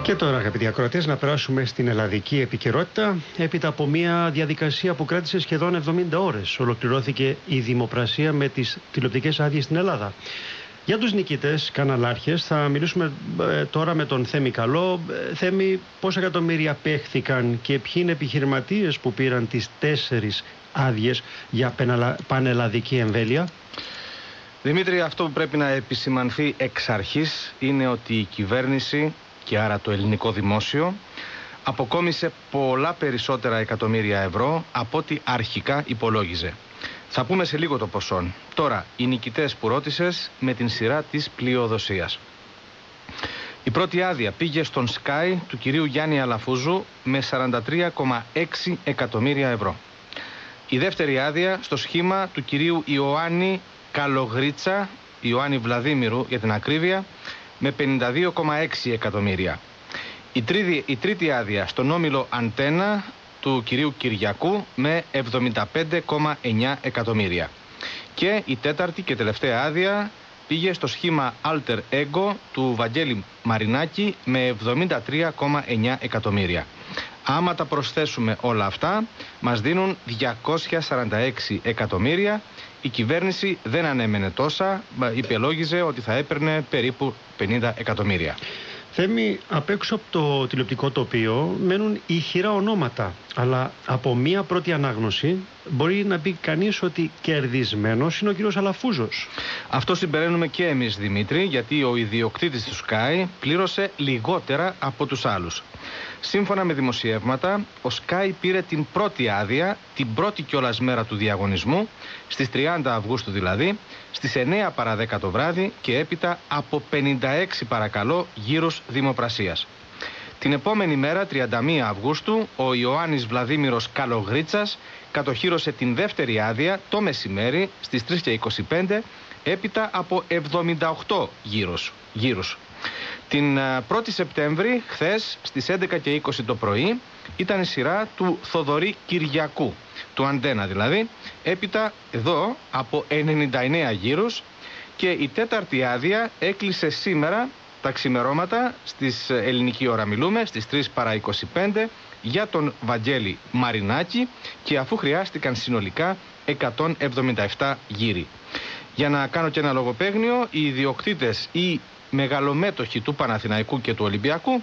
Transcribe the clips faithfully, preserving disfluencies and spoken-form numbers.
Και τώρα, αγαπητοί ακροατές, να περάσουμε στην ελλαδική επικαιρότητα. Έπειτα από μια διαδικασία που κράτησε σχεδόν εβδομήντα ώρες, ολοκληρώθηκε η δημοπρασία με τις τηλεοπτικές άδειες στην Ελλάδα. Για τους νικητές καναλάρχες θα μιλήσουμε ε, τώρα με τον Θέμη Καλό. Ε, Θέμη, πόσα εκατομμύρια παίχθηκαν και ποιοι είναι επιχειρηματίες που πήραν τις τέσσερις άδειες για πανελλαδική εμβέλεια? Δημήτρη, αυτό που πρέπει να επισημανθεί εξ αρχής είναι ότι η κυβέρνηση και άρα το ελληνικό δημόσιο αποκόμισε πολλά περισσότερα εκατομμύρια ευρώ από ό,τι αρχικά υπολόγιζε. Θα πούμε σε λίγο το ποσό. Τώρα, οι νικητές που ρώτησες με την σειρά της πλειοδοσίας. Η πρώτη άδεια πήγε στον Sky του κυρίου Γιάννη Αλαφούζου με σαράντα τρία κόμμα έξι εκατομμύρια ευρώ. Η δεύτερη άδεια στο σχήμα του κυρίου Ιωάννη Καλογρίτσα, Ιωάννη Βλαδίμηρου για την ακρίβεια, με πενήντα δύο κόμμα έξι εκατομμύρια. Η τρίτη, η τρίτη άδεια στον όμιλο Αντένα του κυρίου Κυριακού με εβδομήντα πέντε κόμμα εννιά εκατομμύρια. Και η τέταρτη και τελευταία άδεια πήγε στο σχήμα Alter Ego του Βαγγέλη Μαρινάκη με εβδομήντα τρία κόμμα εννιά εκατομμύρια. Άμα τα προσθέσουμε όλα αυτά, μας δίνουν διακόσια σαράντα έξι εκατομμύρια. Η κυβέρνηση δεν ανέμενε τόσα, υπελόγιζε ότι θα έπαιρνε περίπου πενήντα εκατομμύρια. Θέμη, απ' έξω από το τηλεοπτικό τοπίο μένουν ηχηρά ονόματα, αλλά από μία πρώτη ανάγνωση μπορεί να πει κανείς ότι κερδισμένος είναι ο κύριος Αλαφούζος. Αυτό συμπεραίνουμε και εμείς, Δημήτρη, γιατί ο ιδιοκτήτης του Sky πλήρωσε λιγότερα από τους άλλους. Σύμφωνα με δημοσιεύματα, ο Sky πήρε την πρώτη άδεια, την πρώτη κιόλας μέρα του διαγωνισμού, στις τριάντα Αυγούστου δηλαδή, στις εννέα παρά δέκα το βράδυ και έπειτα από πενήντα έξι παρακαλώ γύρους δημοπρασίας. Την επόμενη μέρα, τριάντα μία Αυγούστου, ο Ιωάννης Βλαδίμηρος Καλογρίτσας κατοχύρωσε την δεύτερη άδεια το μεσημέρι στις τρεις και είκοσι πέντε, έπειτα από εβδομήντα οκτώ γύρους. γύρους. Την πρώτη Σεπτέμβρη, χθες, στις έντεκα και είκοσι το πρωί, ήταν η σειρά του Θοδωρή Κυριακού, του Αντένα δηλαδή, έπειτα εδώ από ενενήντα εννέα γύρους, και η τέταρτη άδεια έκλεισε σήμερα τα ξημερώματα, στις ελληνική ώρα μιλούμε, στις τρεις παρά είκοσι πέντε, για τον Βαγγέλη Μαρινάκη, και αφού χρειάστηκαν συνολικά εκατόν εβδομήντα επτά γύροι. Για να κάνω και ένα λογοπαίγνιο, οι ιδιοκτήτες ή μεγαλομέτοχοι του Παναθηναϊκού και του Ολυμπιακού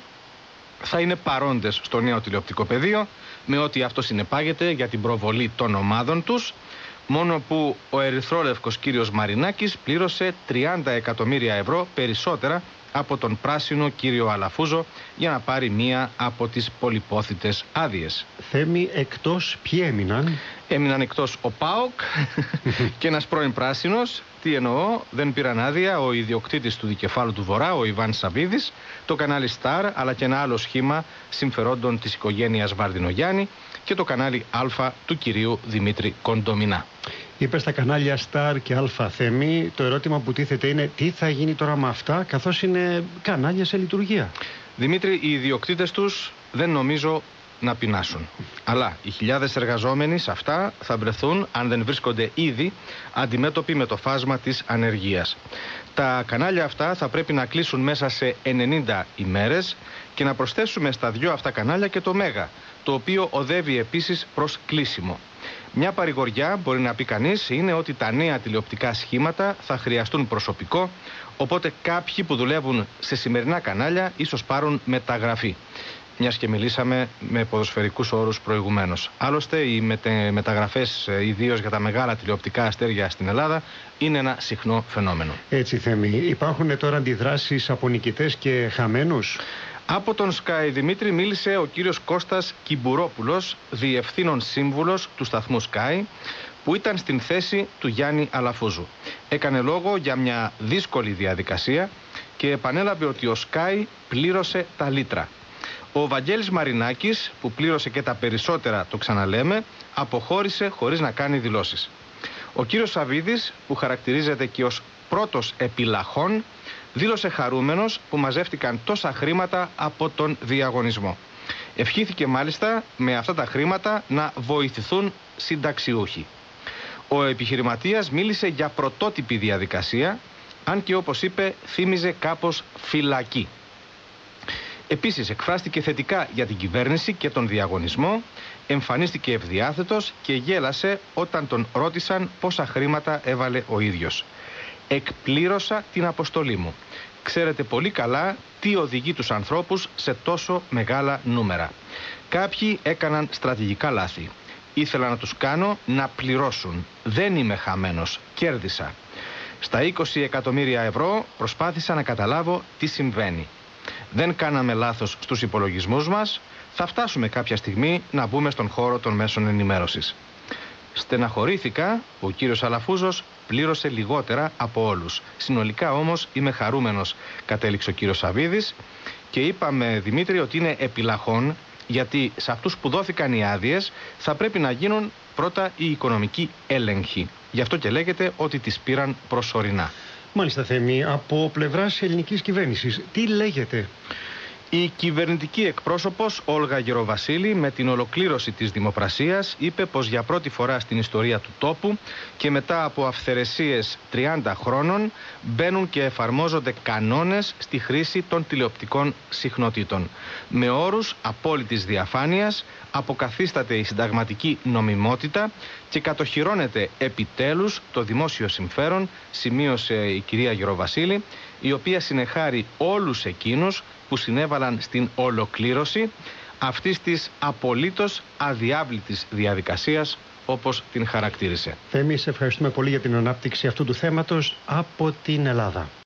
θα είναι παρόντες στο νέο τηλεοπτικό πεδίο, με ό,τι αυτό συνεπάγεται για την προβολή των ομάδων τους, μόνο που ο ερυθρόλευκος κύριος Μαρινάκης πλήρωσε τριάντα εκατομμύρια ευρώ περισσότερα από τον πράσινο κύριο Αλαφούζο για να πάρει μία από τις πολυπόθητες άδειες. Θέμη, εκτός ποιοι έμειναν? Έμειναν εκτός ο ΠΑΟΚ και ένας πρώην πράσινος. Τι εννοώ, δεν πήραν άδεια ο ιδιοκτήτης του Δικεφάλου του Βορρά, ο Ιβάν Σαββίδης, το κανάλι Star, αλλά και ένα άλλο σχήμα συμφερόντων της οικογένειας Βαρδινογιάννη και το κανάλι Α του κυρίου Δημήτρη Κοντομινά. Είπε στα κανάλια Star και Α, Θέμη, το ερώτημα που τίθεται είναι τι θα γίνει τώρα με αυτά, καθώς είναι κανάλια σε λειτουργία. Δημήτρη, οι ιδιοκτήτες τους δεν νομίζω να πεινάσουν. Αλλά οι χιλιάδες εργαζόμενοι σε αυτά θα βρεθούν, αν δεν βρίσκονται ήδη, αντιμέτωποι με το φάσμα της ανεργίας. Τα κανάλια αυτά θα πρέπει να κλείσουν μέσα σε ενενήντα ημέρες και να προσθέσουμε στα δυο αυτά κανάλια και το Μέγα, το οποίο οδεύει επίσης προς κλείσιμο. Μια παρηγοριά, μπορεί να πει κανείς, είναι ότι τα νέα τηλεοπτικά σχήματα θα χρειαστούν προσωπικό, οπότε κάποιοι που δουλεύουν σε σημερινά κανάλια ίσως πάρουν μεταγραφή. Μιας και μιλήσαμε με ποδοσφαιρικούς όρους προηγουμένως. Άλλωστε, οι μετε, μεταγραφές, ιδίως για τα μεγάλα τηλεοπτικά αστέρια στην Ελλάδα, είναι ένα συχνό φαινόμενο. Έτσι, Θέμη. Υπάρχουν τώρα αντιδράσεις από νικητές και χαμένους? Από τον Sky, Δημήτρη, μίλησε ο κύριος Κώστας Κυμπουρόπουλος, διευθύνων σύμβουλος του σταθμού Sky, που ήταν στην θέση του Γιάννη Αλαφούζου. Έκανε λόγο για μια δύσκολη διαδικασία και επανέλαβε ότι ο Sky πλήρωσε τα λίτρα. Ο Βαγγέλης Μαρινάκης, που πλήρωσε και τα περισσότερα, το ξαναλέμε, αποχώρησε χωρίς να κάνει δηλώσεις. Ο κύριος Σαββίδης, που χαρακτηρίζεται και ως πρώτος επιλαχών, δήλωσε χαρούμενος που μαζεύτηκαν τόσα χρήματα από τον διαγωνισμό. Ευχήθηκε μάλιστα με αυτά τα χρήματα να βοηθηθούν συνταξιούχοι. Ο επιχειρηματίας μίλησε για πρωτότυπη διαδικασία, αν και όπως είπε θύμιζε κάπως φυλακή. Επίσης εκφράστηκε θετικά για την κυβέρνηση και τον διαγωνισμό, εμφανίστηκε ευδιάθετος και γέλασε όταν τον ρώτησαν πόσα χρήματα έβαλε ο ίδιος. «Εκπλήρωσα την αποστολή μου. Ξέρετε πολύ καλά τι οδηγεί τους ανθρώπους σε τόσο μεγάλα νούμερα. Κάποιοι έκαναν στρατηγικά λάθη. Ήθελα να τους κάνω να πληρώσουν. Δεν είμαι χαμένος. Κέρδισα. Στα είκοσι εκατομμύρια ευρώ προσπάθησα να καταλάβω τι συμβαίνει. Δεν κάναμε λάθος στους υπολογισμούς μας. Θα φτάσουμε κάποια στιγμή να μπούμε στον χώρο των μέσων ενημέρωσης». Στεναχωρήθηκα, ο κύριος Αλαφούζος πλήρωσε λιγότερα από όλους. Συνολικά όμως είμαι χαρούμενος, κατέληξε ο κύριος Σαββίδης, και είπαμε, Δημήτρη, ότι είναι επιλαχών, γιατί σε αυτούς που δόθηκαν οι άδειες θα πρέπει να γίνουν πρώτα οι οικονομικοί έλεγχοι. Γι' αυτό και λέγεται ότι τις πήραν προσωρινά. Μάλιστα, Θέμη, από πλευράς ελληνικής κυβέρνησης, τι λέγεται? Η κυβερνητική εκπρόσωπος Όλγα Γεροβασίλη, με την ολοκλήρωση της δημοπρασίας, είπε πως για πρώτη φορά στην ιστορία του τόπου και μετά από αυθαιρεσίες τριάντα χρόνων μπαίνουν και εφαρμόζονται κανόνες στη χρήση των τηλεοπτικών συχνοτήτων. Με όρους απόλυτης διαφάνειας αποκαθίσταται η συνταγματική νομιμότητα και κατοχυρώνεται επιτέλους το δημόσιο συμφέρον, σημείωσε η κυρία Γεροβασίλη, η οποία συνεχάρει όλους εκείνους που συνέβαλαν στην ολοκλήρωση αυτής της απολύτως αδιάβλητης διαδικασίας, όπως την χαρακτήρισε. Θέμη, σε ευχαριστούμε πολύ για την ανάπτυξη αυτού του θέματος από την Ελλάδα.